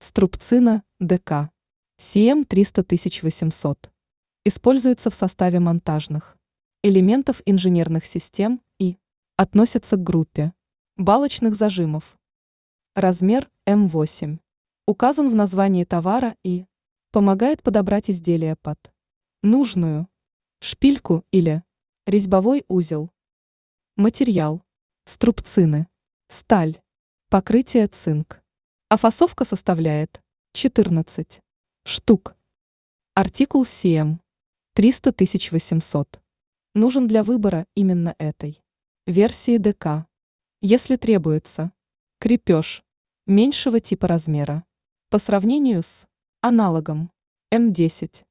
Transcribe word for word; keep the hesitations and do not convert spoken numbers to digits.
Струбцина, ДК. Си Эм триста тысяч восемьсот. Используется в составе монтажных элементов инженерных систем и относится к группе балочных зажимов. Размер Эм восемь. Указан в названии товара и помогает подобрать изделие под нужную шпильку или резьбовой узел. Материал. Струбцины. Сталь. Покрытие цинк. А фасовка составляет четырнадцать штук. Артикул Си Эм триста тысяч восемьсот. Нужен для выбора именно этой версии ДК. Если требуется крепеж меньшего типа размера по сравнению с аналогом Эм десять.